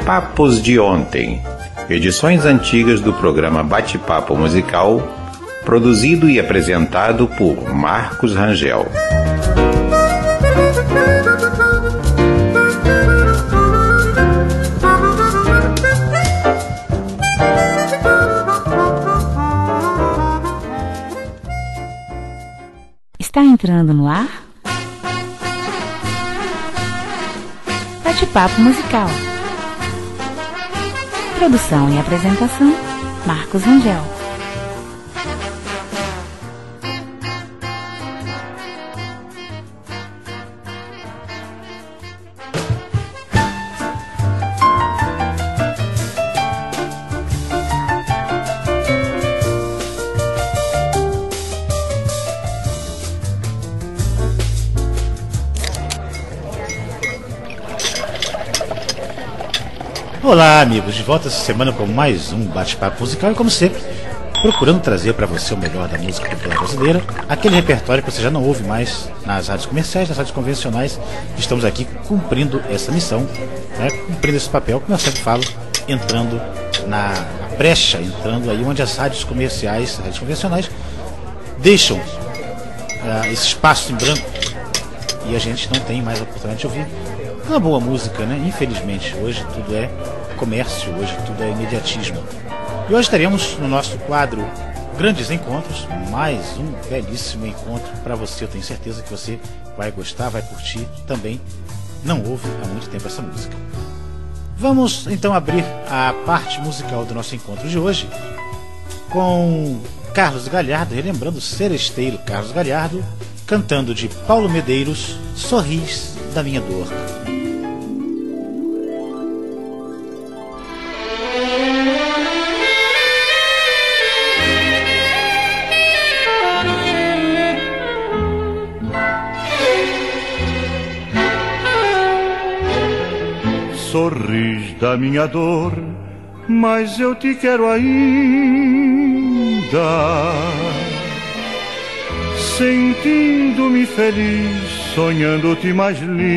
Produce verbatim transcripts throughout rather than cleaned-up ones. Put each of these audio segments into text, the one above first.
Papos de Ontem, edições antigas do programa Bate-Papo Musical, produzido e apresentado por Marcos Rangel. Está entrando no ar Bate-Papo Musical. Produção e apresentação, Marcos Rangel. Olá, amigos, de volta essa semana com mais um bate-papo musical e, como sempre, procurando trazer para você o melhor da música popular brasileira, aquele repertório que você já não ouve mais nas rádios comerciais, nas rádios convencionais. Estamos aqui cumprindo essa missão, né, cumprindo esse papel, como eu sempre falo, entrando na, na brecha, entrando aí onde as rádios comerciais, as rádios convencionais, deixam uh, esse espaço em branco e a gente não tem mais a oportunidade de ouvir uma boa música, né? Infelizmente, hoje tudo é comércio, hoje tudo é imediatismo. E hoje teremos no nosso quadro Grandes Encontros, mais um belíssimo encontro para você. Eu tenho certeza que você vai gostar, vai curtir também. Não ouve há muito tempo essa música. Vamos então abrir a parte musical do nosso encontro de hoje com Carlos Galhardo, relembrando o seresteiro Carlos Galhardo, cantando de Paulo Medeiros, Sorris da Minha Dor. Sorris da minha dor, mas eu te quero ainda, sentindo-me feliz, sonhando-te mais linda.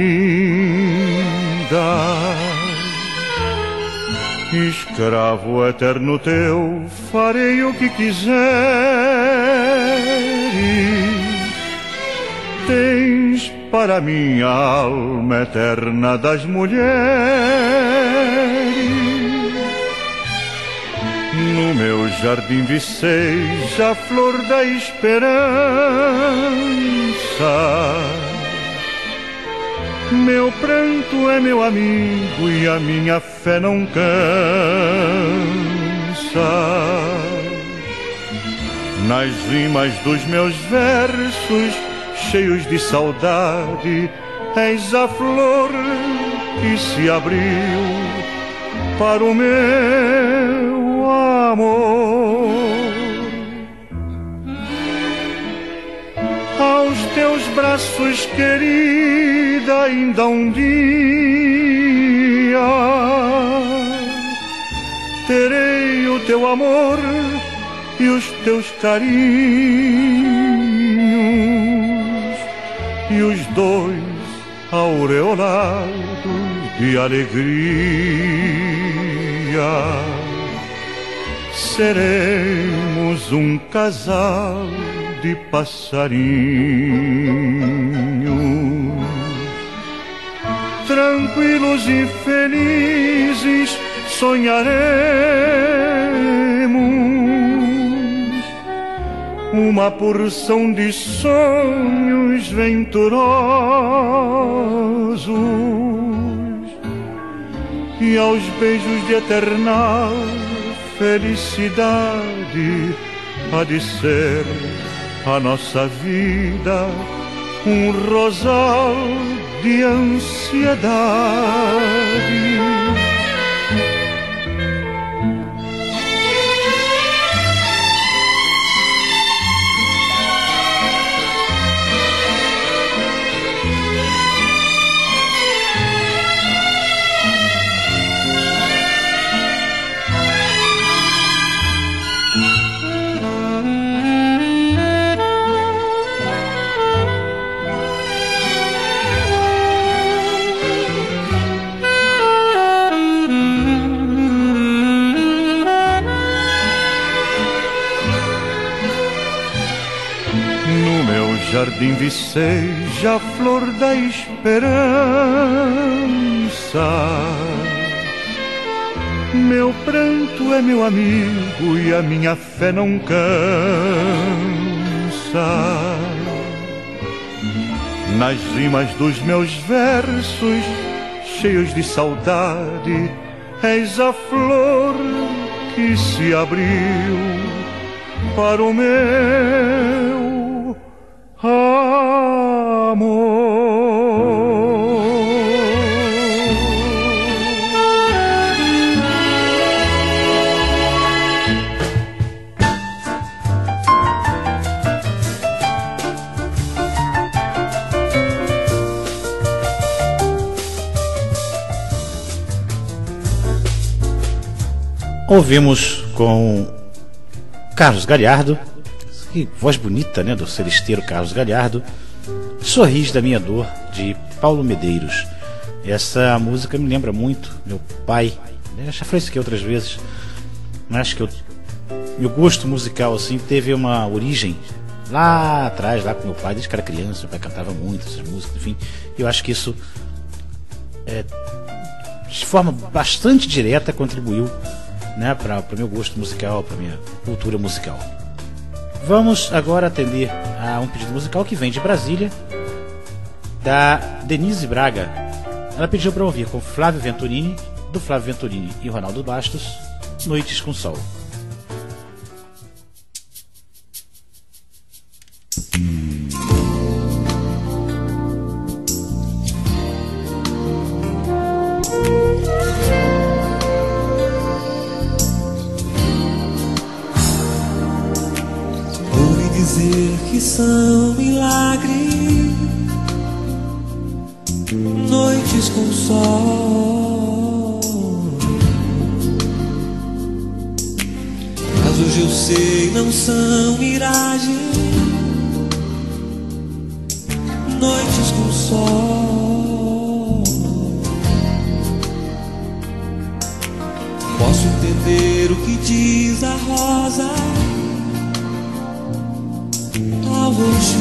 Escravo eterno teu, farei o que quiseres. Tens para minha alma eterna das mulheres, no meu jardim viceis a flor da esperança. Meu pranto é meu amigo e a minha fé não cansa. Nas rimas dos meus versos, cheios de saudade, és a flor que se abriu para o meu amor. Aos teus braços, querida, ainda um dia terei o teu amor e os teus carinhos, e os dois aureolados de alegria. Seremos um casal de passarinhos, tranquilos e felizes sonharemos uma porção de sonhos venturosos, e aos beijos de eternal felicidade há de ser a nossa vida um rosal de ansiedade. jardim viceja a flor da esperança. Meu pranto é meu amigo e a minha fé não cansa. Nas rimas dos meus versos, cheios de saudade, és a flor que se abriu para o meu amor. Ouvimos com Carlos Galhardo, que voz bonita, né, do celesteiro Carlos Galhardo, Sorris da Minha Dor, de Paulo Medeiros. Essa música me lembra muito meu pai, eu já falei isso aqui outras vezes, mas acho que eu, meu gosto musical assim teve uma origem lá atrás, lá com meu pai, desde que era criança. Meu pai cantava muito essas músicas, enfim, eu acho que isso é, de forma bastante direta contribuiu, né, para o meu gosto musical, para minha cultura musical. Vamos agora atender a um pedido musical que vem de Brasília, da Denise Braga. Ela pediu para ouvir com Flávio Venturini, do Flávio Venturini e Ronaldo Bastos, Noites com Sol. Que são milagres, noites com sol. Mas hoje eu sei, não são miragens, noites com sol. Posso entender o que diz a rosa ao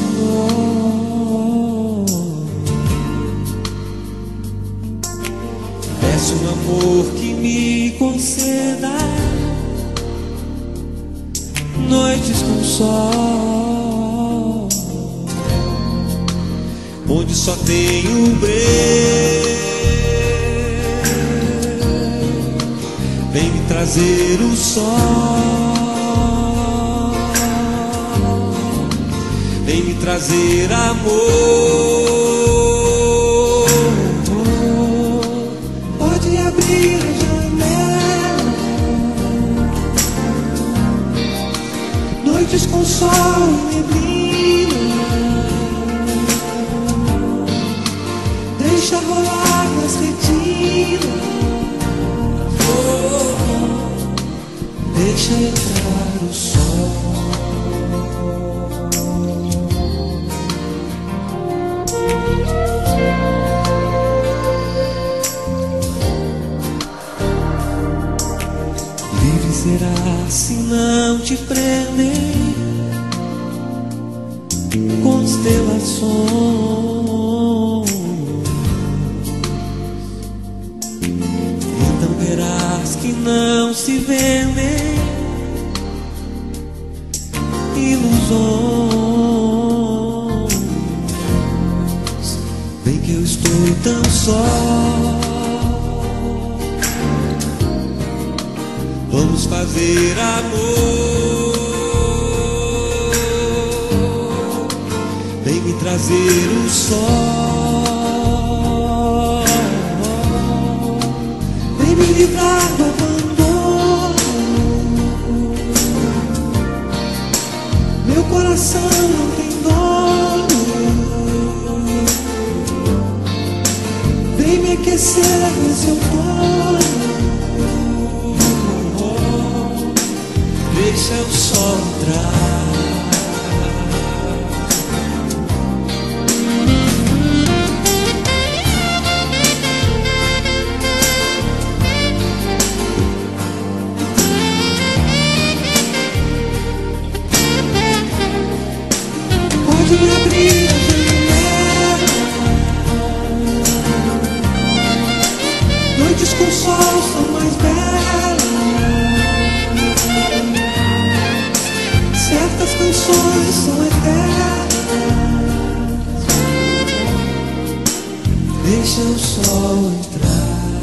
roxinol. Peço um amor que me conceda noites com sol, onde só tenho breu. Vem me trazer o sol, vem me trazer amor. Pode abrir a janela, noites com sol e neblina. Deixa rolar nas retinas, deixa entrar o sol. Livre será se não te prender constelações. Então verás que não se vendem ilusões. Bem que eu estou tão só, vamos fazer amor. Vem me trazer o sol, vem me livrar do abandono. Meu coração não tem dono. Vem me aquecer nesse outono. Deixa o sol entrar. Pode me abrir deixa o sol entrar.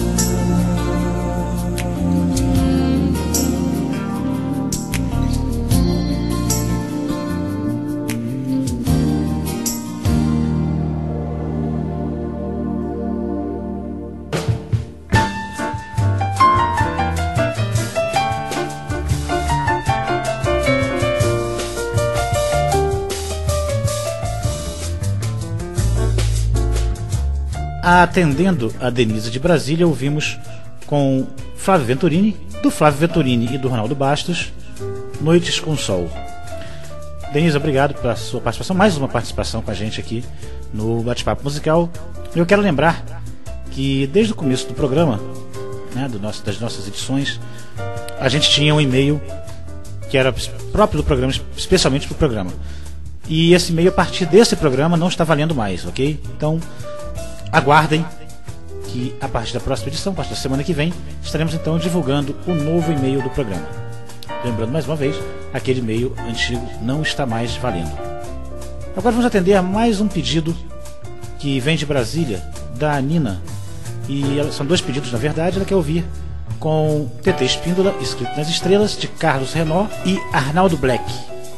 Atendendo a Denise de Brasília, ouvimos com Flávio Venturini, do Flávio Venturini e do Ronaldo Bastos, Noites com Sol. Denise, obrigado pela sua participação, mais uma participação com a gente aqui no Bate-Papo Musical. Eu quero lembrar que desde o começo do programa, né, do nosso, das nossas edições, a gente tinha um e-mail que era próprio do programa, especialmente para o programa. E esse e-mail, a partir desse programa, não está valendo mais, ok? Então, aguardem que a partir da próxima edição, a partir da semana que vem, estaremos então divulgando o novo e-mail do programa. Lembrando mais uma vez, aquele e-mail antigo não está mais valendo. Agora vamos atender a mais um pedido que vem de Brasília, da Nina. E são dois pedidos, na verdade. Ela quer ouvir com T T Espíndola, Escrito nas Estrelas, de Carlos Renaud e Arnaldo Black.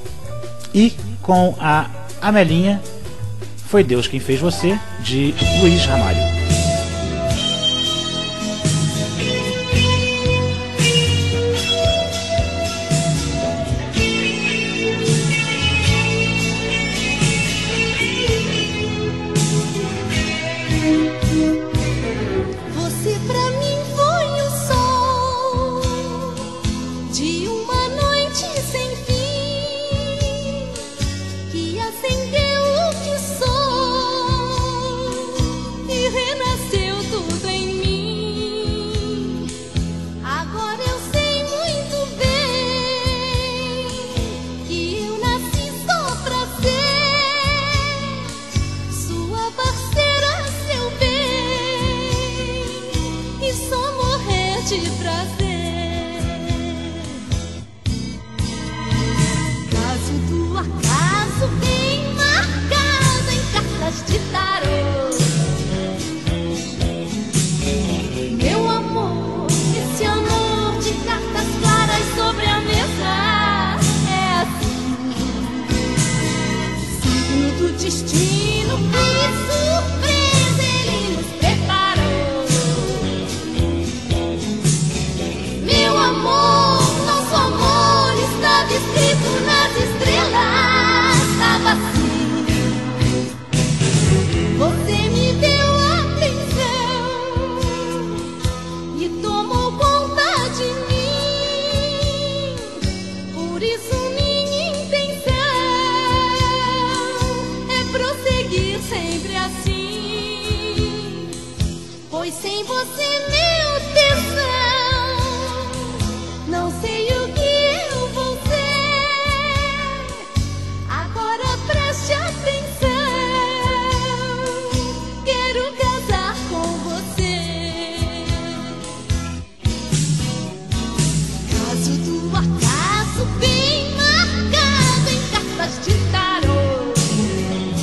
E com a Amelinha, Foi Deus Quem Fez Você, de Luiz Ramalho.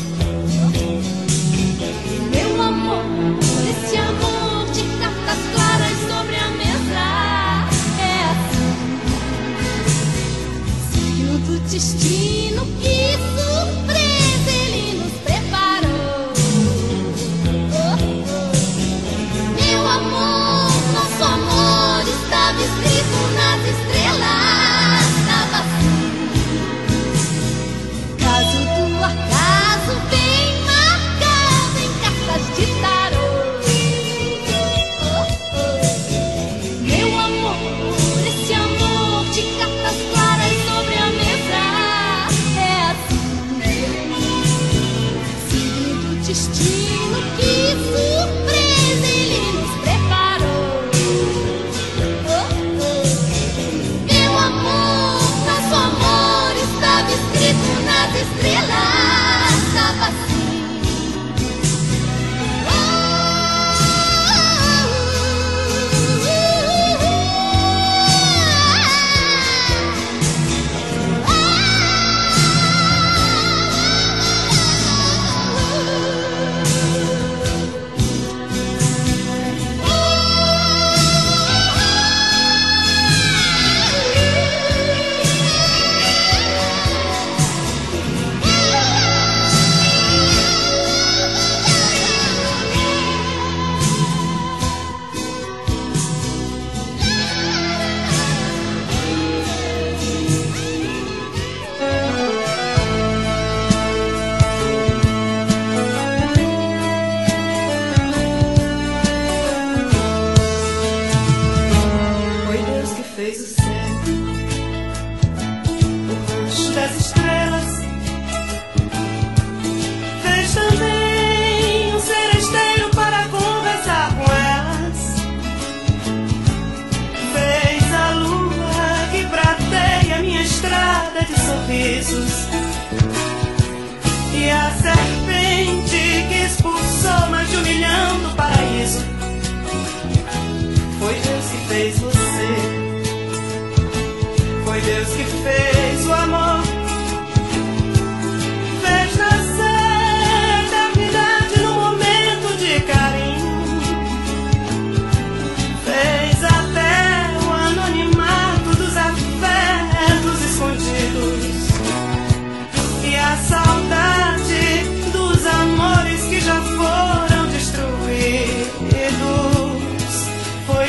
Meu amor, esse amor de cartas claras sorrisos. E a serpente que expulsou mais de um milhão do paraíso. Foi Deus que fez você. Foi Deus que fez o amor. Fez nascer a eternidade no momento de carinho. Fez até o anonimato dos afetos escondidos. E a saudade dos amores que já foram destruídos. Foi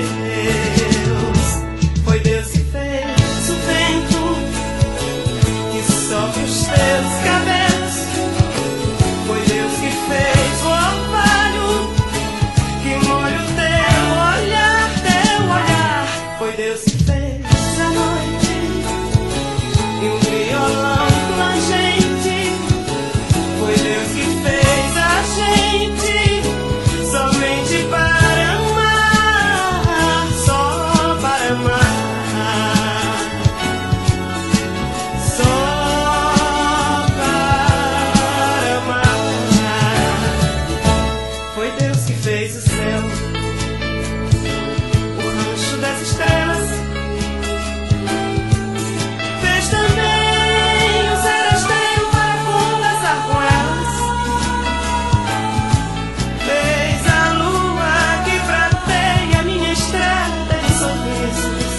Deus, foi Deus que fez o vento que sopra os teus cabelos. Foi Deus que fez o orvalho que molha o teu olhar, teu olhar. Foi Deus que fez a noite e um violão plangente. Foi Deus que fez a gente somente para amar, só para amar, só para amar. Foi Deus que fez o céu, o rancho das estrelas. Fez também o seresteiro para conversar com elas. Fez a lua que prateia minha estrada de sorrisos.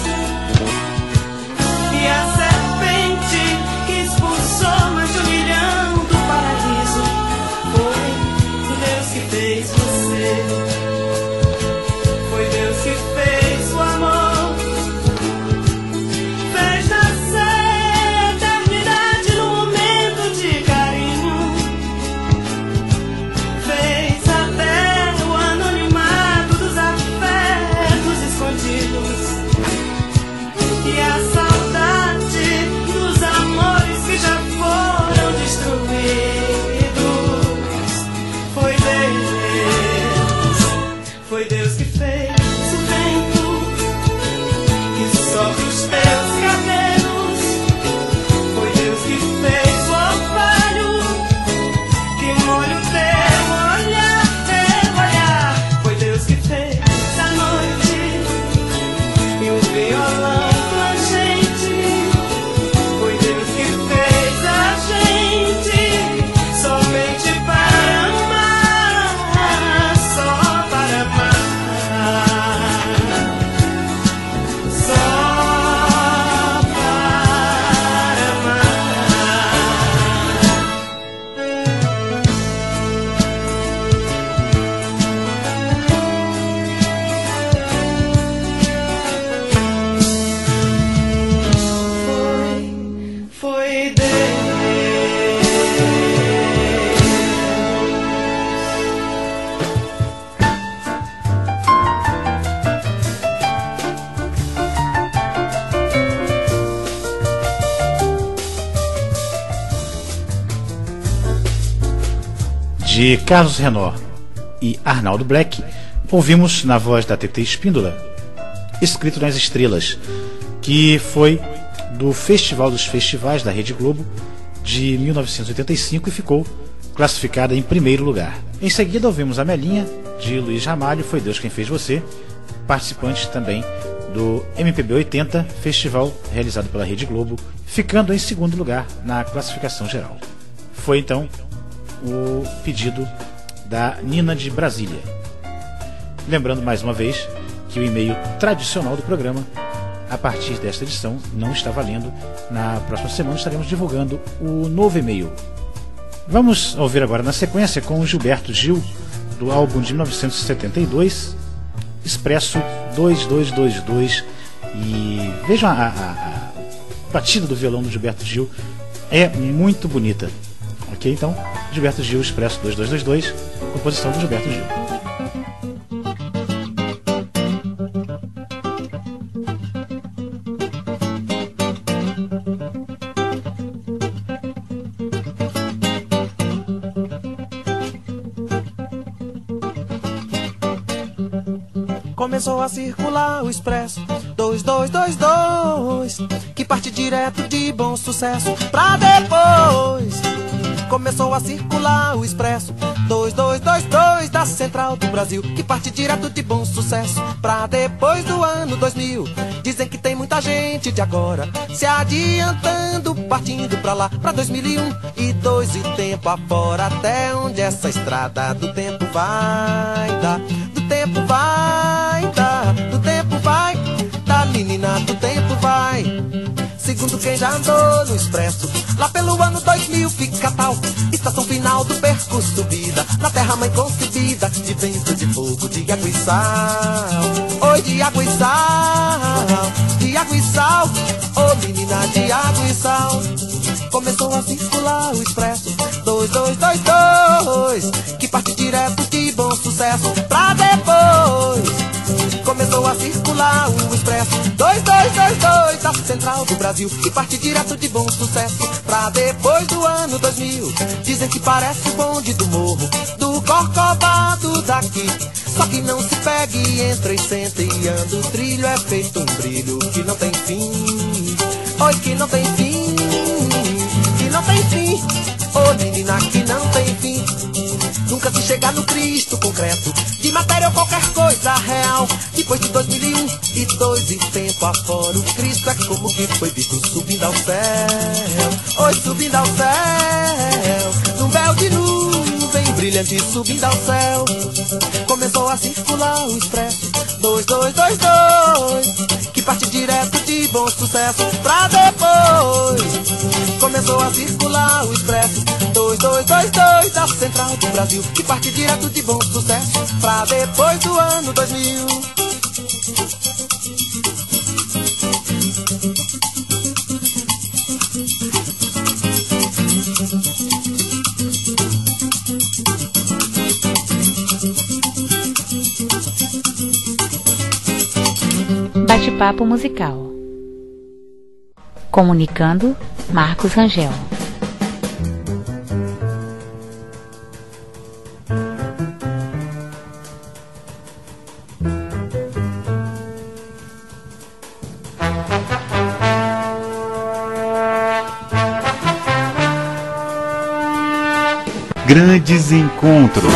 E a serpente que expulsou mais de um milhão do paraíso. Foi Deus que fez você. Foi Deus que fez o amor. Fez nascer a eternidade no momento de carinho. Fez até o anonimato dos afetos escondidos. E a saudade dos amores que já foram destruídos. Foi Deus, foi Deus que fez o vento que sopra os teus cabelos. Foi Deus que fez o orvalho que molha o teu olhar, teu olhar. Foi Deus que fez a noite e um violão plangente. Foi Deus que fez a gente somente para amar, só para amar, só para amar. Foi, foi Deus. De Carlos Renor e Arnaldo Black, ouvimos na voz da T T Espíndola, Escrito nas Estrelas, que foi do Festival dos Festivais da Rede Globo de mil novecentos e oitenta e cinco e ficou classificada em primeiro lugar. Em seguida ouvimos a Melinha, de Luiz Ramalho, Foi Deus Quem Fez Você, participante também do M P B oitenta, festival realizado pela Rede Globo, ficando em segundo lugar na classificação geral. Foi então o pedido da Nina de Brasília. Lembrando mais uma vez que o e-mail tradicional do programa, a partir desta edição, não está valendo. Na próxima semana estaremos divulgando o novo e-mail. Vamos ouvir agora na sequência com o Gilberto Gil, do álbum de mil novecentos e setenta e dois, Expresso dois dois dois dois. E vejam a, a, a batida do violão do Gilberto Gil, é muito bonita. Ok, então, Gilberto Gil, Expresso dois dois dois dois, composição do Gilberto Gil. Começou a circular o expresso, dois, dois, dois, dois, que parte direto de Bom Sucesso pra depois. Começou a circular o expresso dois, dois, dois, dois da Central do Brasil, que parte direto de Bom Sucesso pra depois do ano dois mil. Dizem que tem muita gente de agora se adiantando, partindo pra lá, pra dois mil e um e dois e tempo afora, até onde essa estrada do tempo vai dar, do tempo vai dar, do tempo vai dar, menina, do tempo vai. Segundo quem já andou no expresso, lá pelo ano dois mil fica tal estação final do percurso, subida na terra mãe concebida, de vento, de fogo, de água e sal. Oi, de água e sal, de água e sal, ô menina, de água e sal. Começou a circular o expresso dois, dois, dois, dois, que parte direto de Bom Sucesso pra depois. Começou a circular o expresso dois, dois, dois, dois da Central do Brasil, que parte direto de Bom Sucesso pra depois do ano dois mil. Dizem que parece o bonde do morro do Corcovado daqui, só que não se pegue, entra e senta e anda. O trilho é feito um brilho que não tem fim. Oi, que não tem fim, que não tem fim. Ô menina, que não tem fim. Nunca se chega no Cristo concreto, de matéria ou qualquer coisa real. Depois de dois mil e um e dois e tempo afora, o Cristo é como que foi visto subindo ao céu. Oi, subindo ao céu, num véu de nuvem brilhante subindo ao céu. Começou a circular o expresso dois, dois, dois, dois, que parte direto de Bom Sucesso pra depois. Começou a circular o expresso dois, dois, dois, dois da Central do Brasil, que parte direto de Bom Sucesso pra depois do ano dois mil. Bate-papo musical. Comunicando, Marcos Rangel. Grandes encontros.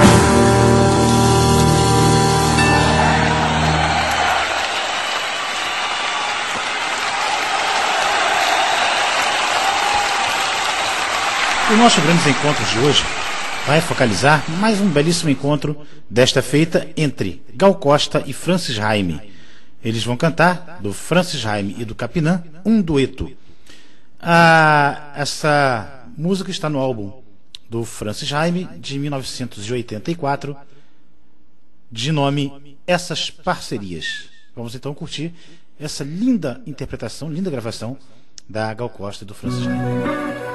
O nosso Grandes Encontros de hoje vai focalizar mais um belíssimo encontro desta feita entre Gal Costa e Francis Raime. Eles vão cantar, do Francis Raime e do Capinã, um dueto. Ah, essa música está no álbum do Francis Raime, de mil novecentos e oitenta e quatro, de nome Essas Parcerias. Vamos então curtir essa linda interpretação, linda gravação da Gal Costa e do Francis Raime.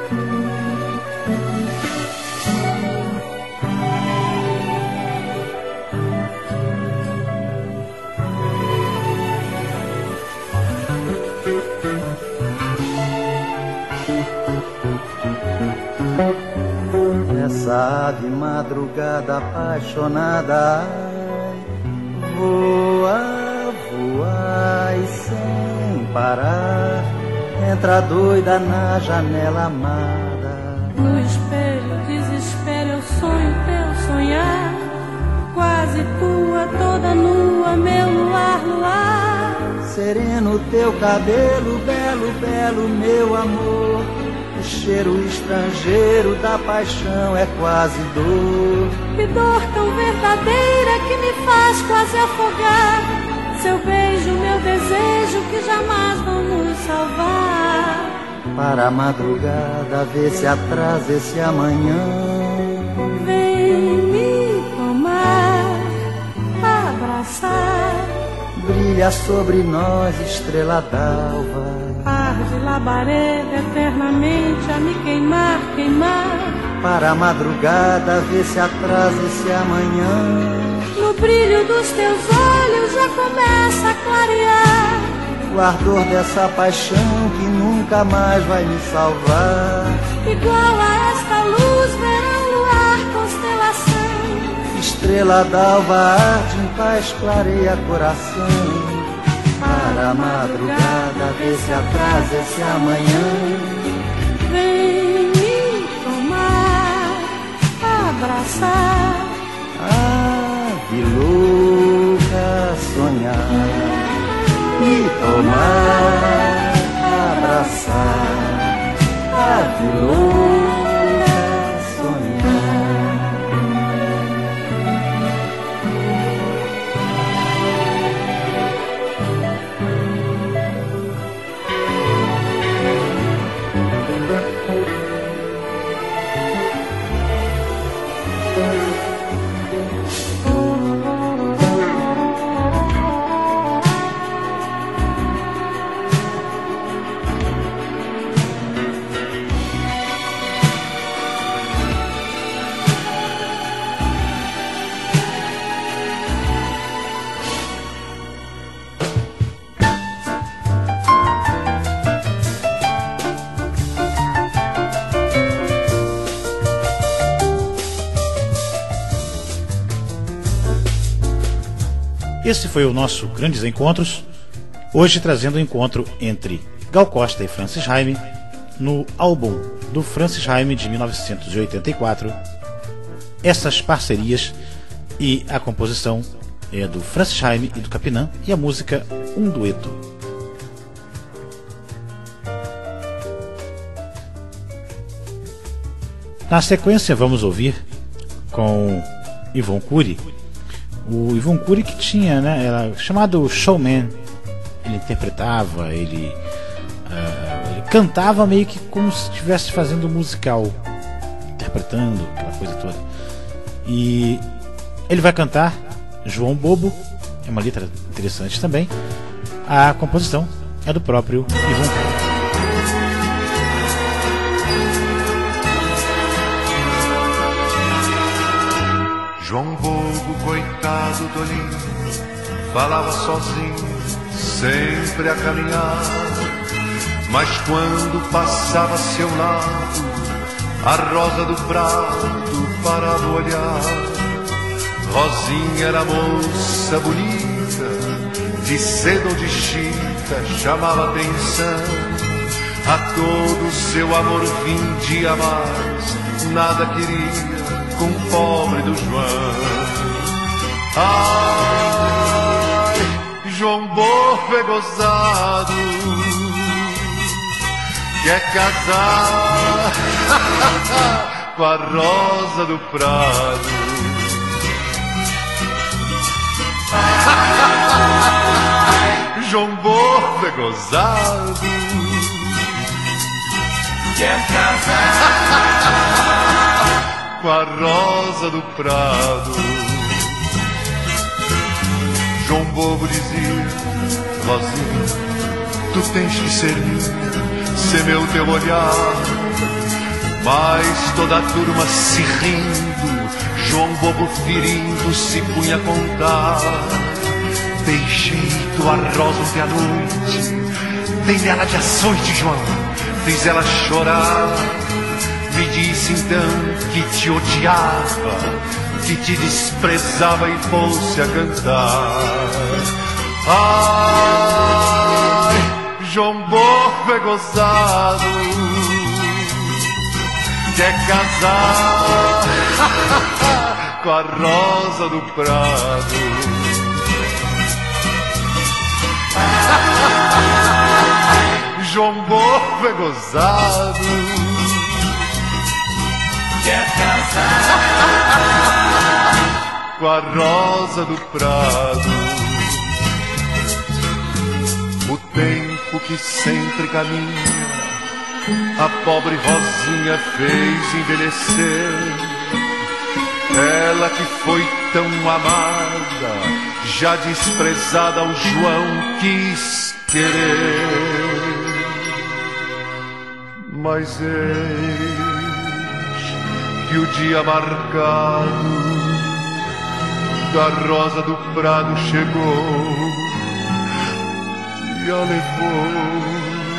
Essa ave madrugada apaixonada, ai, voa, voa e sem parar, entra doida na janela amada. No espelho, desespero, eu sonho teu sonhar, quase tua, toda nua, meu luar, luar. Sereno teu cabelo, belo, belo, meu amor. O cheiro estrangeiro da paixão é quase dor. Que dor tão verdadeira que me faz quase afogar. Seu beijo, meu desejo que jamais vão nos salvar. Para a madrugada ver se atrasa esse amanhã. Vem me tomar, abraçar. Brilha sobre nós estrela d'alva. Arde labareda eternamente a me queimar, queimar. Para a madrugada ver se atrasa esse amanhã. No brilho dos teus olhos já começa a clarear. O ardor dessa paixão que nunca mais vai me salvar. Igual a esta luz, verão, luar, constelação. Estrela d'alva arde em paz, clareia coração. para a madrugada, vê se atrasa esse amanhã. Vem me tomar, abraçar. Ah, que louca sonhar, me tomar, abraçar. Ah, que louca sonhar. Esse foi o nosso Grandes Encontros, hoje trazendo o encontro entre Gal Costa e Francis Haime no álbum do Francis Haime de mil novecentos e oitenta e quatro. Essas parcerias e a composição é do Francis Haime e do Capinã e a música Um Dueto. Na sequência vamos ouvir com Yvonne Cury, o Yvonne Cury que tinha, né, era chamado showman. Ele interpretava, ele, uh, ele cantava meio que como se estivesse fazendo um musical, interpretando aquela coisa toda. E ele vai cantar João Bobo, é uma letra interessante também. A composição é do próprio Yvonne Cury. João Bobo, coitado tolinho, falava sozinho, sempre a caminhar. Mas quando passava a seu lado, a rosa do prado parava o olhar. Rosinha era moça bonita, de seda ou de chita, chamava atenção. A todo seu amor vindia mais, nada queria com o pobre do João. Ai, João Bobo é gozado, quer casar com a rosa do prado. Ai, João Bobo é gozado, quer casar com a rosa do prado. João Bobo dizia: Rosinha, tu tens que ser minha, ser meu teu olhar. Mas toda a turma se rindo, João Bobo ferindo se punha a contar. Tem jeito a rosa ontem à noite, tem nela de açoite, João, fez ela chorar. Me disse então que te odiava, que te desprezava e pôs-se a cantar. Ai, João Bobo é gozado, quer casar com a rosa do prado. Ai, João Bobo é gozado, quer casar com a rosa do prado. O tempo que sempre caminha, a pobre Rosinha fez envelhecer. Ela que foi tão amada, já desprezada, o João quis querer. Mas eis que o dia marcado da rosa do prado chegou e a levou.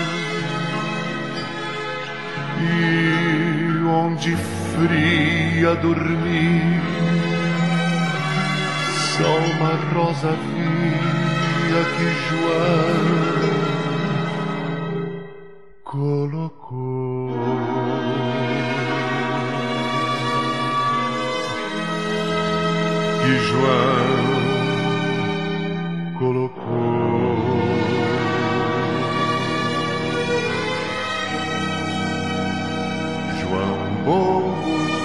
E onde fria dormir, só uma rosa vi. dia que João colocou. Que João colocou. João Bobo.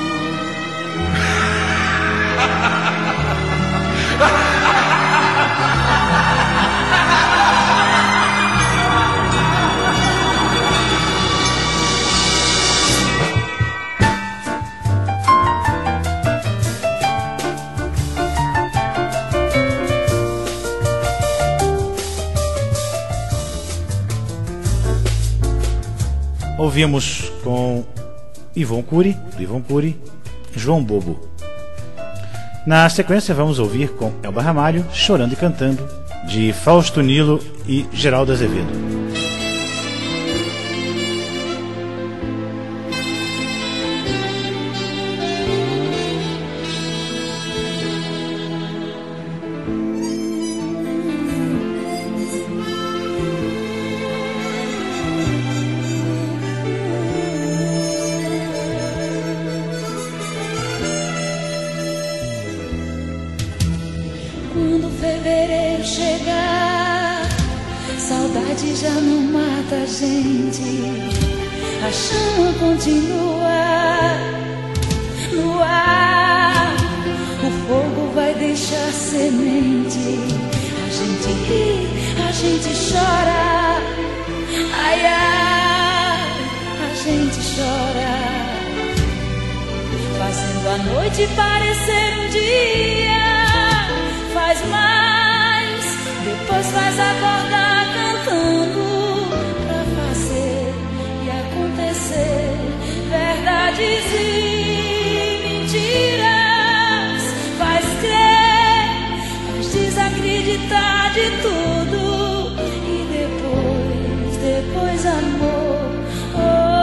Ouvimos com Ivon Cury, do Ivon Cury, João Bobo. Na sequência vamos ouvir com Elba Ramalho, Chorando e Cantando, de Fausto Nilo e Geraldo Azevedo. Já não mata a gente, a chama continua no ar, o fogo vai deixar semente, a gente ri, a gente chora, ai ai, a gente chora, fazendo a noite parecer um dia, faz mais, depois faz acordar cantando pra fazer e acontecer verdades e mentiras, faz crer, faz desacreditar de tudo e depois, depois amor. Oh,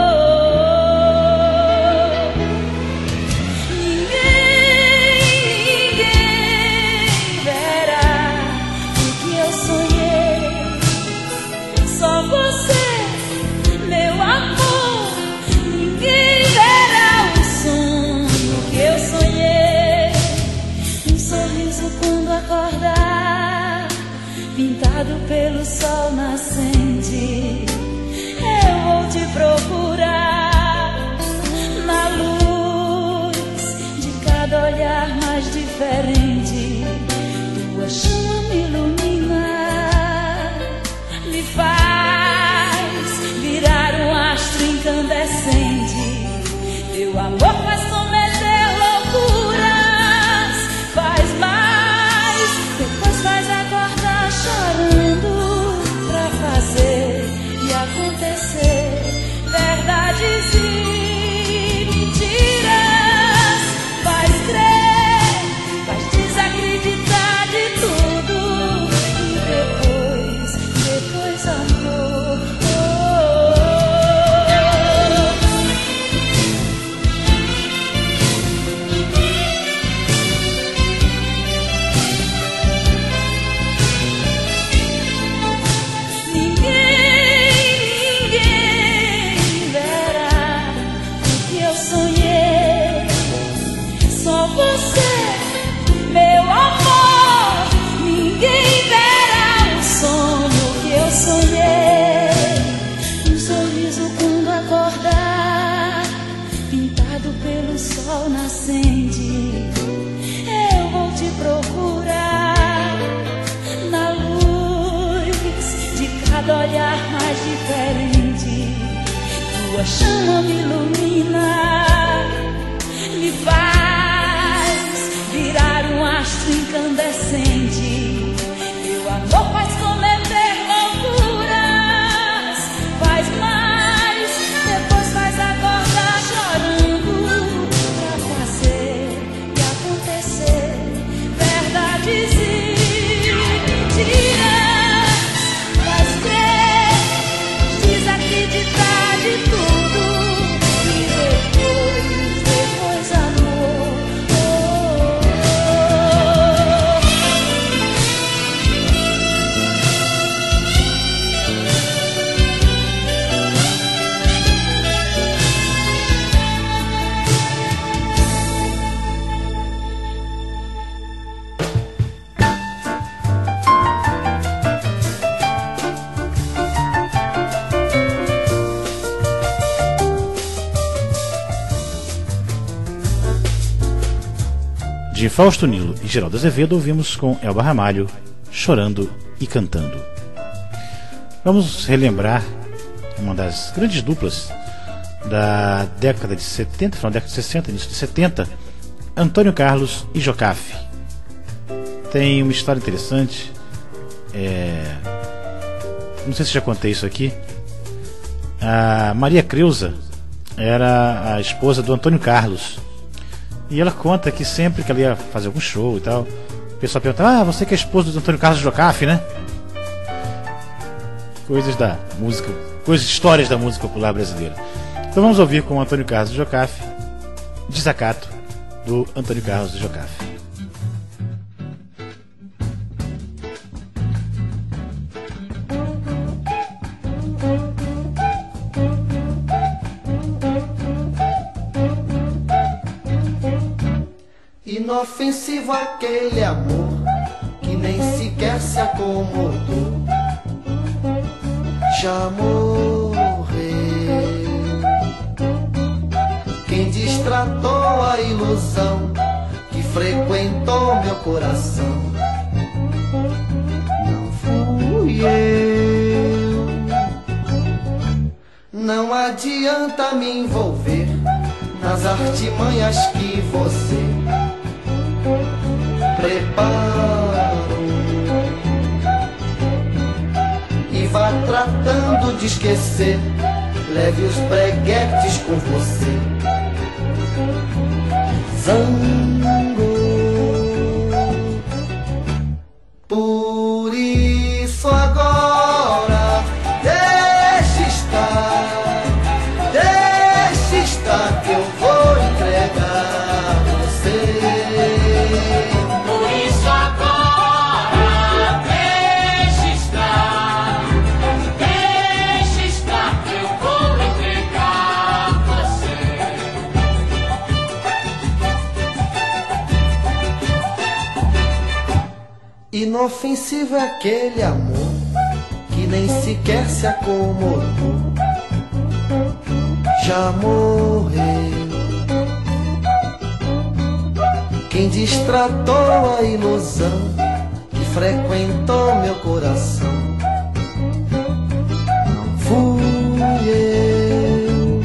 oh, oh. Ninguém, ninguém verá o que eu sonhei. Só você, meu amor, ninguém verá o sonho que eu sonhei. Um sorriso quando acordar, pintado pelo sol nascente. Eu vou te procurar na luz de cada olhar mais diferente. Tua chama me ilumina, me faz virar um astro incandescente. Teu amor faz cometer loucuras, faz mais, depois faz acordar chorando pra fazer e acontecer verdades e mentiras, faz crer, faz desacreditar de tudo e depois, depois amor. Sol nascente, eu vou te procurar na luz de cada olhar mais diferente. Tua chama me ilumina, me faz virar um astro incandescente. Teu amor faz cometer loucuras, faz mais, depois faz acordar chorando. Verdades e mentiras, faz crer, desacreditar de tudo e depois Fausto Nilo e Geraldo Azevedo, ouvimos com Elba Ramalho, Chorando e Cantando. Vamos relembrar uma das grandes duplas da década de setenta, final da década de sessenta, início de setenta, Antônio Carlos e Jocafe. Tem uma história interessante, é... não sei se já contei isso aqui. A Maria Creuza era a esposa do Antônio Carlos, e ela conta que sempre que ela ia fazer algum show e tal, o pessoal perguntava: ah, você que é esposa do Antônio Carlos Jocafe, né? Coisas da música, coisas, histórias da música popular brasileira. Então vamos ouvir com o Antônio Carlos Jocafe, Desacato, do Antônio Carlos Jocafe. Inofensivo aquele amor que nem sequer se acomodou, já morreu. Quem distratou a ilusão que frequentou meu coração não fui eu. Não adianta me envolver nas artimanhas que você preparou e vá tratando de esquecer. Leve os breguetes com você. Zangou. Por isso agora deixe estar, deixe estar que eu vou entregar você. Por isso agora deixe estar, deixe estar que eu vou entregar você. Inofensivo é aquele amor que nem sequer se acomodou, já morreu. Quem distratou a ilusão que frequentou meu coração não fui eu.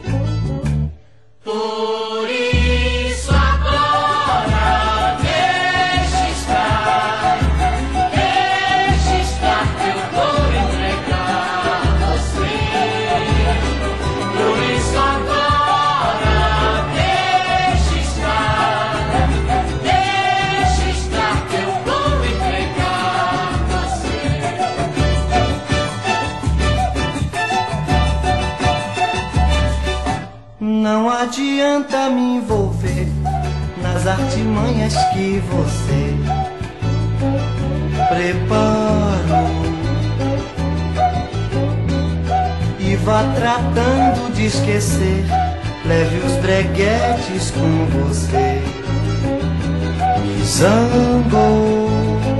Por isso agora deixe estar, deixe estar que eu vou entregar você. Por isso agora deixe estar, deixe estar que eu vou entregar você. Não adianta me envolver nas artimanhas que você preparou e vá tratando de esquecer. Leve os breguetes com você. Me zangou.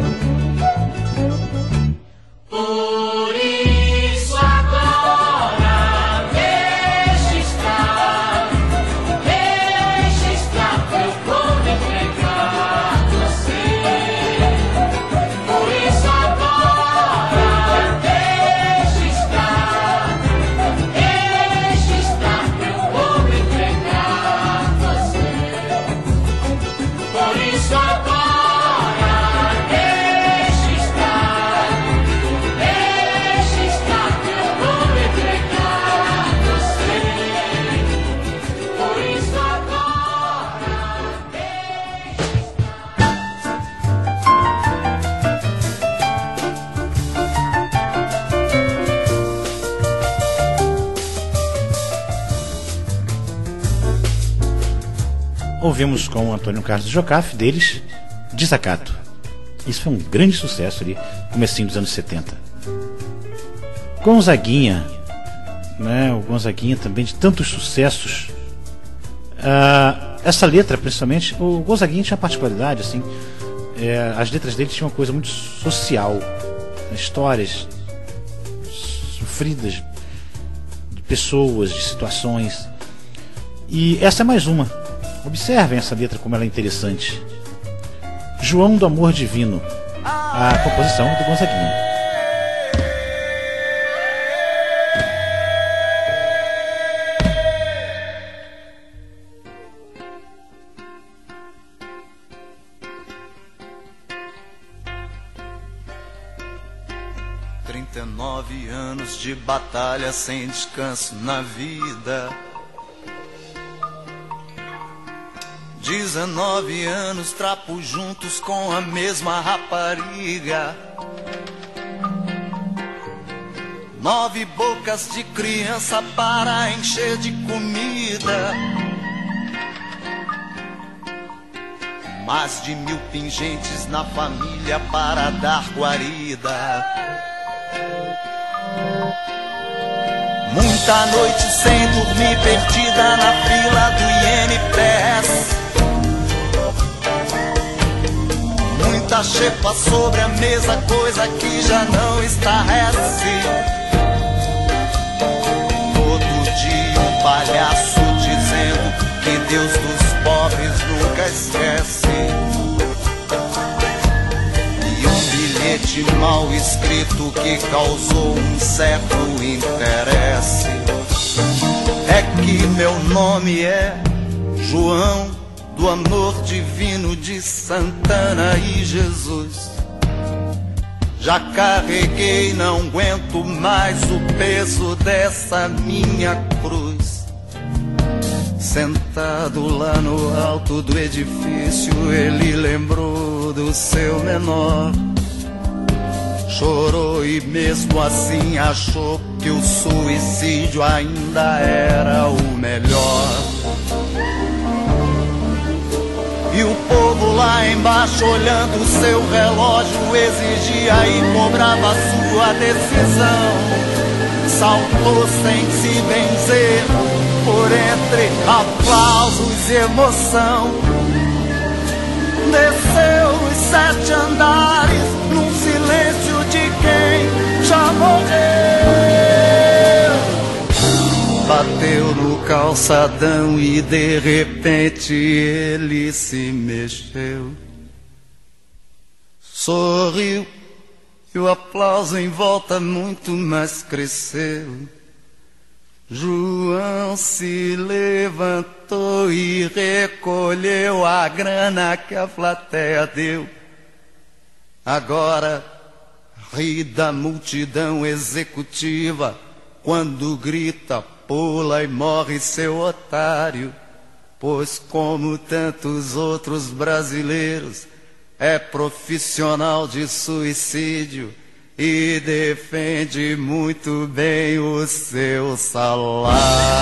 Por isso agora deixe estar, deixe estar que eu vou entregar você. Por isso agora deixe estar, deixe estar que eu vou entregar você. Por isso agora deixe estar, deixe estar que eu vou entregar você. Por isso agora Ouvimos com o Antônio Carlos Jocafe, deles, Desacato. Isso foi um grande sucesso ali, comecinho dos anos setenta. Gonzaguinha, né, o Gonzaguinha também de tantos sucessos. Ah, essa letra, principalmente, o Gonzaguinha tinha uma particularidade, assim, é, as letras dele tinham uma coisa muito social, histórias sofridas de pessoas, de situações. E essa é mais uma. Observem essa letra como ela é interessante. João do Amor Divino, a composição do Gonzaguinha. trinta e nove anos de batalha sem descanso na vida. dezenove anos, trapos juntos com a mesma rapariga. Nove bocas de criança para encher de comida. Mais de mil pingentes na família para dar guarida. Muita noite sem dormir, perdida na fila do I N P S. Muita xepa sobre a mesa, coisa que já não estarrece. Todo dia um palhaço dizendo que Deus dos pobres nunca esquece. E um bilhete mal escrito que causou um certo interesse. É que meu nome é João do Amor Divino de Santana e Jesus. Já carreguei, não aguento mais o peso dessa minha cruz. Sentado lá no alto do edifício, ele lembrou do seu menor. Chorou e mesmo assim achou que o suicídio ainda era o melhor. E o povo lá embaixo olhando seu relógio exigia e cobrava sua decisão. Saltou sem se benzer por entre aplausos e emoção. Desceu os sete andares num silêncio de quem já morreu. Bateu no calçadão e de repente ele se mexeu. Sorriu e o aplauso em volta muito mais cresceu. João se levantou e recolheu a grana que a plateia deu. Agora ri da multidão executiva quando grita, pula e morre seu otário. Pois como tantos outros brasileiros é profissional de suicídio e defende muito bem o seu salário.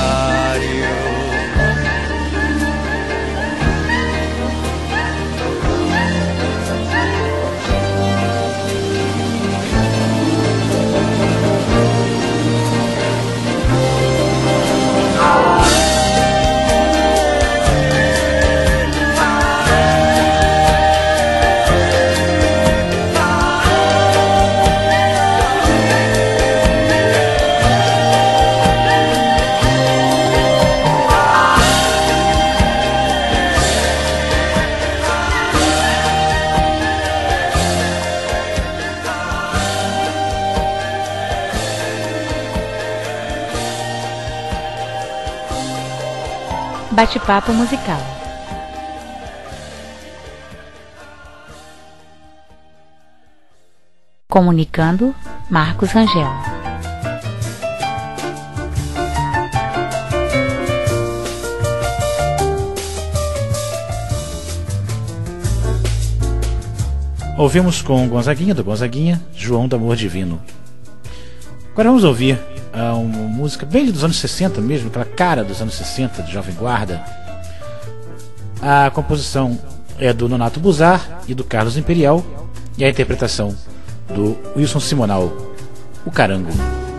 Bate-papo musical. Comunicando, Marcos Rangel. Ouvimos com Gonzaguinha, do Gonzaguinha, João do Amor Divino. Agora vamos ouvir uh, uma música bem dos anos sessenta mesmo, aquela cara dos anos sessenta, de Jovem Guarda. A composição é do Nonato Buzar e do Carlos Imperial, e a interpretação do Wilson Simonal, o Carango.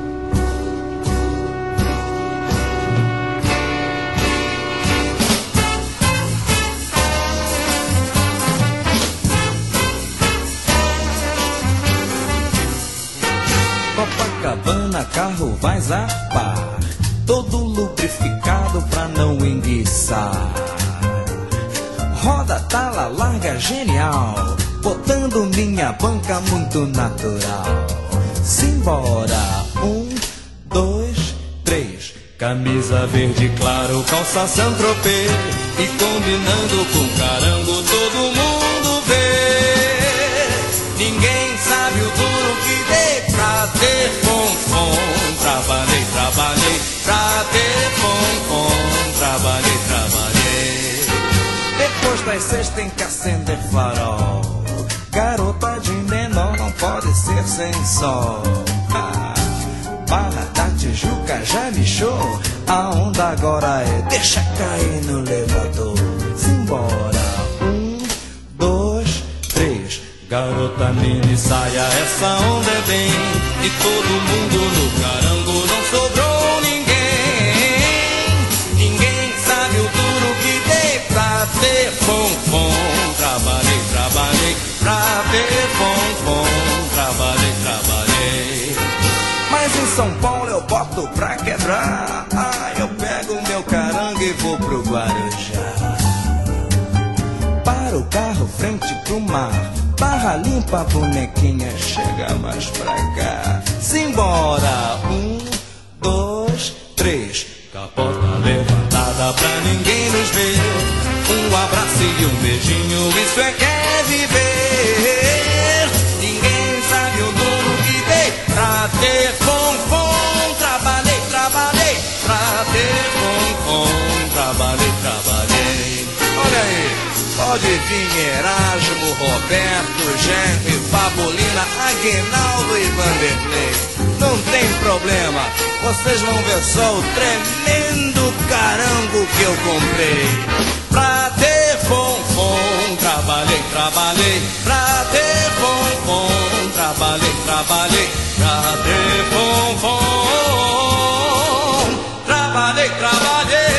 Copacabana, carro vai zapar, todo lubrificado pra não enguiçar. Roda, tá sala larga genial, botando minha banca muito natural. Simbora, um, dois, três. Camisa verde claro, calça Saint-Tropez, e combinando com carango todo mundo vê. Ninguém sabe o duro que dei pra ter fom-fom. Trabalhei, trabalhei, pra ter fom-fom. Trabalhei, trabalhei. Depois das seis tem que acender farol. Garota de menor não pode ser sem sol. Ah, Barra da Tijuca já lixou. A onda agora é deixa cair no elevador. Simbora, um, dois, três. Garota mini saia, essa onda é bem. E todo mundo no carango, não sobrou ninguém. Ninguém sabe o duro que dei pra ter fom-fom. Trabalhei, trabalhei, pra ter fom-fom. Trabalhei, trabalhei. Mas em São Paulo eu boto pra quebrar. Ah, eu pego meu carango e vou pro Guarujá. Para o carro frente pro mar. Barra limpa, bonequinha, chega mais pra cá. Simbora, um, dois, três. Capota levantada pra ninguém nos ver. Um abraço e um beijinho, isso é que é viver. Ninguém sabe o duro que dei pra ter fom-fom. Trabalhei, trabalhei, pra ter fom-fom. Trabalhei, trabalhei. Olha aí, pode vir Erasmo, Roberto, Henry, Pabolina, Aguinaldo e Vanderlei. Não tem problema, vocês vão ver só o tremendo carango que eu comprei. Pra ter fom-fom, trabalhei, trabalhei. Pra ter fom-fom, trabalhei, trabalhei. Pra ter fom-fom, trabalhei, trabalhei.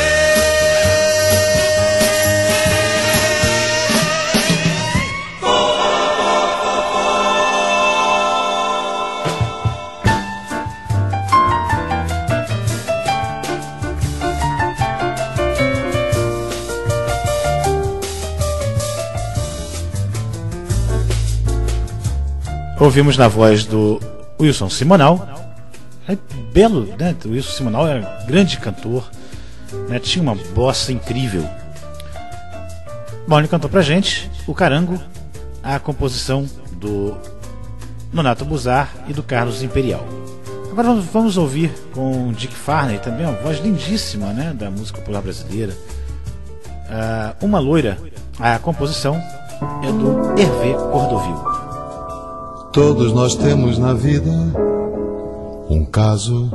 Ouvimos na voz do Wilson Simonal. É belo, né? O Wilson Simonal era grande cantor, né? Tinha uma bossa incrível. Bom, ele cantou pra gente o Carango, a composição do Nonato Buzar e do Carlos Imperial. Agora vamos ouvir com Dick Farney, também uma voz lindíssima, né? Da música popular brasileira. Uh, uma Loira, a composição é do Hervé Cordovil. Todos nós temos na vida um caso,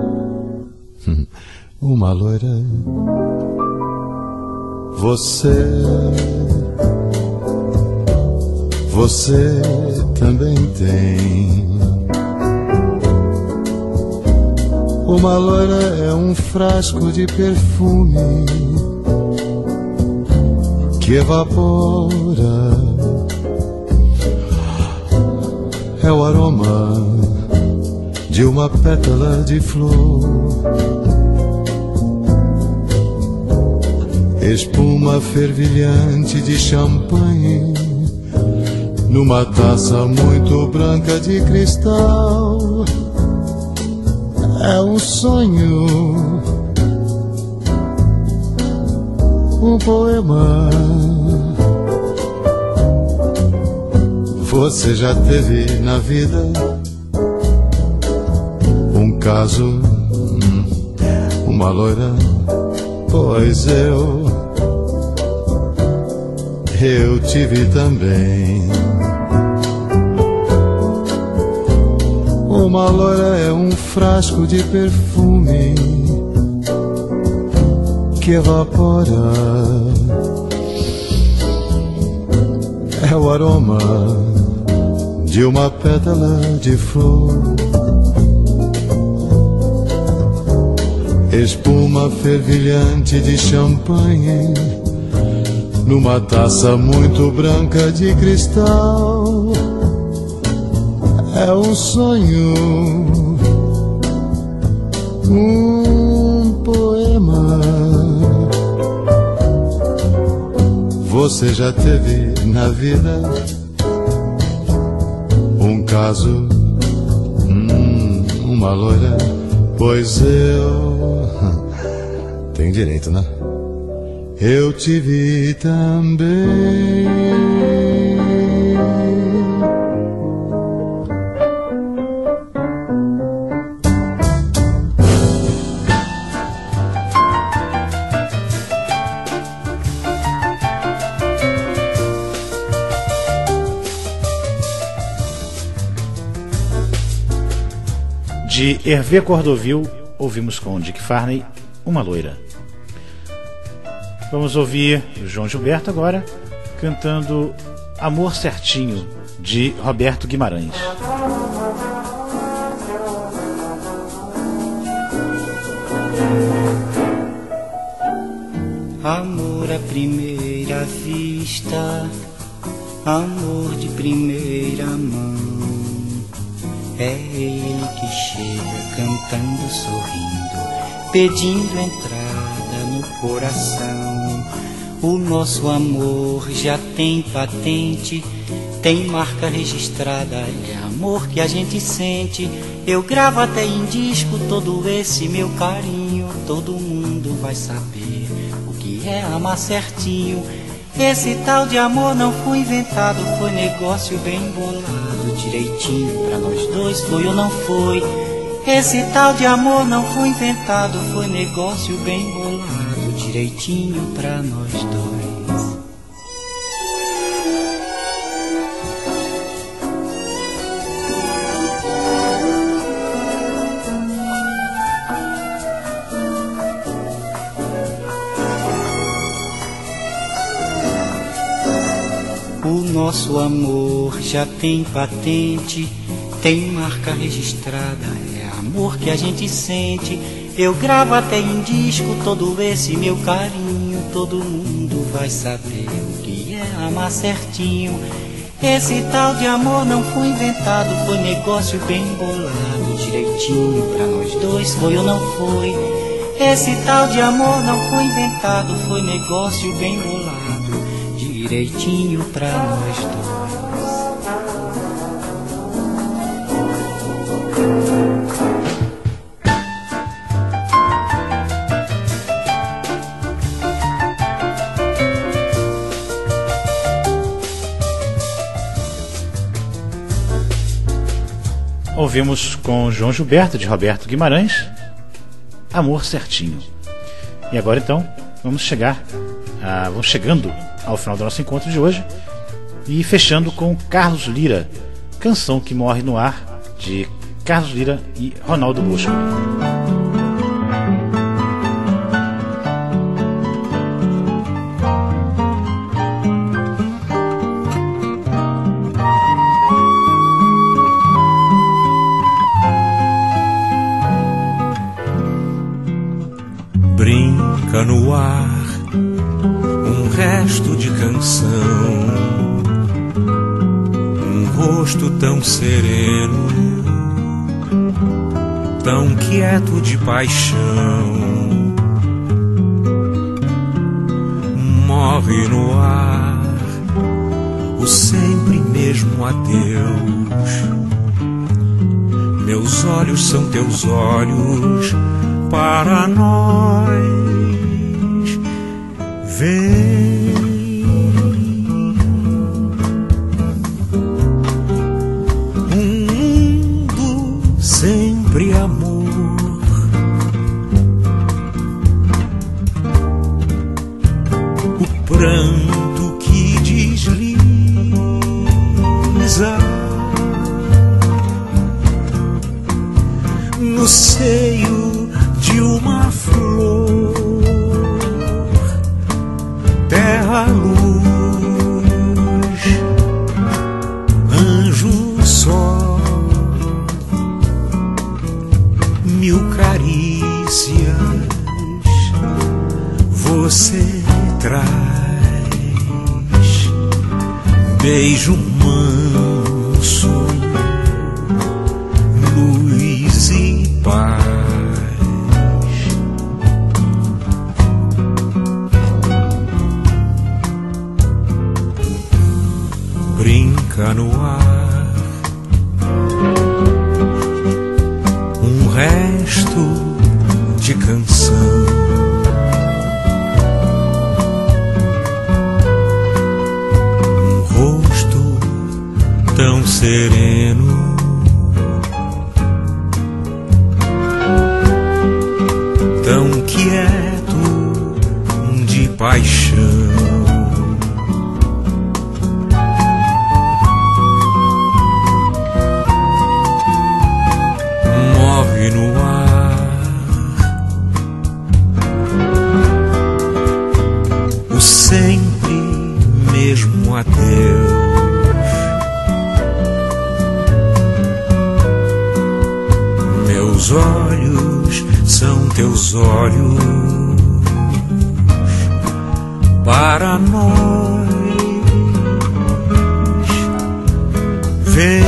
uma loira. Você, você também tem. Uma loira é um frasco de perfume que evapora. É o aroma de uma pétala de flor, espuma fervilhante de champanhe numa taça muito branca de cristal. É um sonho, um poema. Você já teve na vida um caso, uma loira? Pois eu, eu tive também. Uma loira é um frasco de perfume que evapora. É o aroma de uma pétala de flor, espuma fervilhante de champanhe numa taça muito branca de cristal. É um sonho, um poema. Você já teve na vida um caso, hum, uma loira? Pois eu tenho direito, né? Eu tive também. De Hervé Cordovil, ouvimos com Dick Farney, Uma Loira. Vamos ouvir o João Gilberto agora, cantando Amor Certinho, de Roberto Guimarães. Amor à primeira vista, amor de primeira mão. É ele que chega cantando, sorrindo, pedindo entrada no coração. O nosso amor já tem patente, tem marca registrada, é amor que a gente sente. Eu gravo até em disco todo esse meu carinho, todo mundo vai saber o que é amar certinho. Esse tal de amor não foi inventado, foi negócio bem bolado, direitinho pra nós dois, foi ou não foi? Esse tal de amor não foi inventado, foi negócio bem bolado, direitinho pra nós dois. O nosso amor já tem patente, tem marca registrada, é amor que a gente sente. Eu gravo até em disco todo esse meu carinho, todo mundo vai saber o que é amar certinho. Esse tal de amor não foi inventado, foi negócio bem bolado, direitinho pra nós dois, foi ou não foi? Esse tal de amor não foi inventado, foi negócio bem bolado, direitinho pra nós dois. Ouvimos com João Gilberto, de Roberto Guimarães, Amor Certinho. E agora então vamos chegar a, vamos chegando ao final do nosso encontro de hoje e fechando com Carlos Lyra, Canção que Morre no Ar, de Carlos Lyra e Ronaldo Bosco. Brinca no ar um resto de canção, um rosto tão sereno, tão quieto de paixão. Morre no ar o sempre mesmo adeus. Meus olhos são teus olhos para nós. Vem, um mundo sempre amor, o pranto que desliza no seio de uma flor, terra, luz, anjo, sol, mil carícias você traz, beijo manso, luz e paz. um resto de canção. Um rosto tão sereno, tão quieto de paixão. Morre no ar o sempre mesmo adeus. Meus olhos são teus olhos para nós. Vem,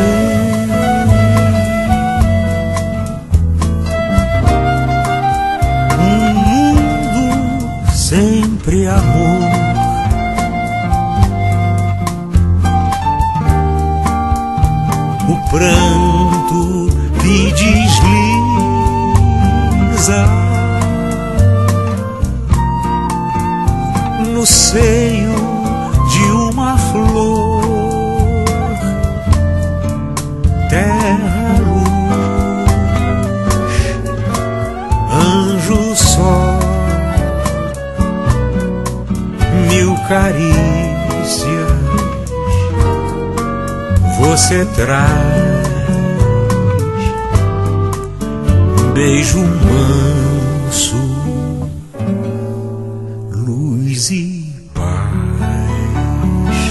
um mundo sempre amor. O pranto me desliza no seio de uma flor, terra, luz, anjo, sol, mil carícias você traz. Beijo manso, luz e paz.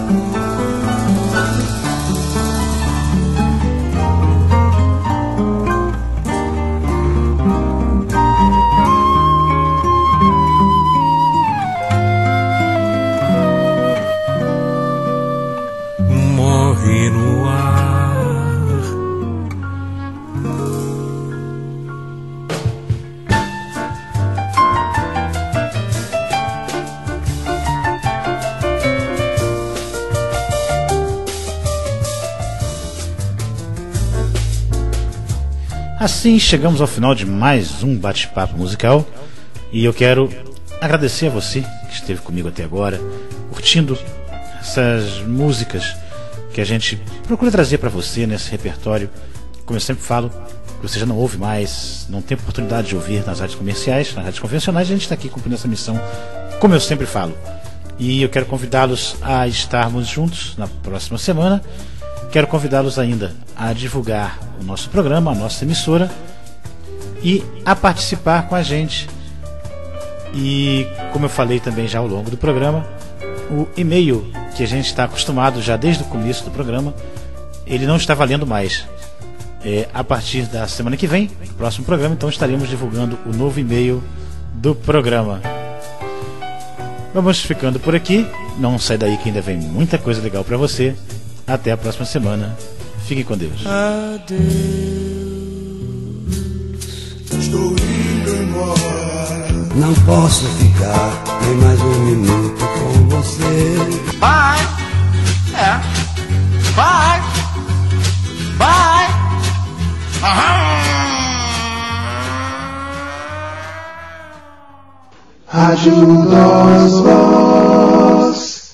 Morre no ar Assim chegamos ao final de mais um bate-papo musical e eu quero agradecer a você que esteve comigo até agora, curtindo essas músicas que a gente procura trazer para você nesse repertório. Como eu sempre falo, que você já não ouve mais, não tem oportunidade de ouvir nas rádios comerciais, nas rádios convencionais, a gente está aqui cumprindo essa missão, como eu sempre falo. E eu quero convidá-los a estarmos juntos na próxima semana. Quero convidá-los ainda a divulgar o nosso programa, a nossa emissora, e a participar com a gente. E como eu falei também já ao longo do programa, o e-mail que a gente está acostumado já desde o começo do programa, ele não está valendo mais. É, a partir da semana que vem, no próximo programa, então estaremos divulgando o novo e-mail do programa. Vamos ficando por aqui. Não sai daí que ainda vem muita coisa legal para você. Até a próxima semana. Fique com Deus. Adeus. Estou indo embora. Não posso ficar nem mais um minuto com você. Vai, é, vai, vai. Rádio Nós.